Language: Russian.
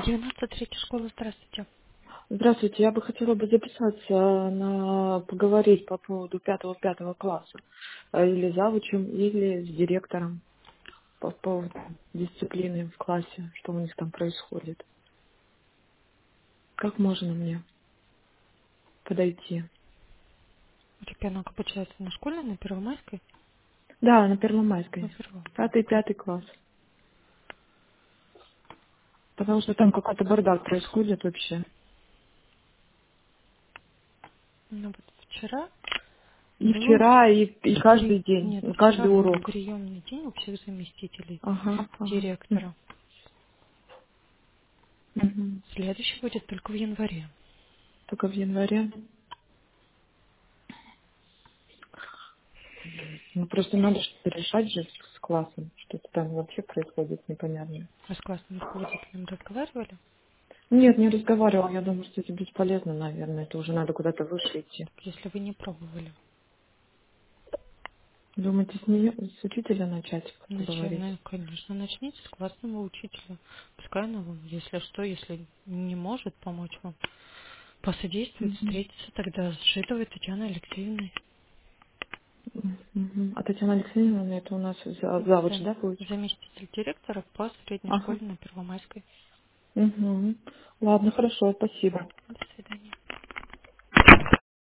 93-я школа, здравствуйте. Здравствуйте, я бы хотела бы записаться на поговорить по поводу пятого класса. Или завучем, или с директором по поводу дисциплины в классе, что у них там происходит. Как можно мне подойти? Ребенок обучается на школе, на Первомайской? Да, на На Первомайской. Первомайской. Пятый класс. Потому что там какой-то бардак происходит вообще. Ну вот вчера И был вчера, и каждый день, Нет, вчера каждый был урок. приемный день у всех заместителей Ага. директора. Мгм. Следующий будет только в январе. Только в январе. Ну, просто надо что-то решать же с классом. Что-то там вообще происходит непонятно. Вы с классным руководителем разговаривали? Нет, не разговаривала. Я думаю, что это бесполезно, наверное. Это уже надо куда-то выше идти. Так если вы не пробовали. Думаете, с нее, с учителя начать говорить? Ну, конечно, начните с классного учителя. Пускай она вам, если что, если не может помочь вам, посодействует, Мгм. встретиться тогда с Житовой Татьяной Алексеевной. Мгм. А Татьяна Алексеевна, это у нас завуч, Да, да, будет? заместитель директора по средней Ага. школе на Первомайской. Угу. Ладно, хорошо, спасибо. До свидания.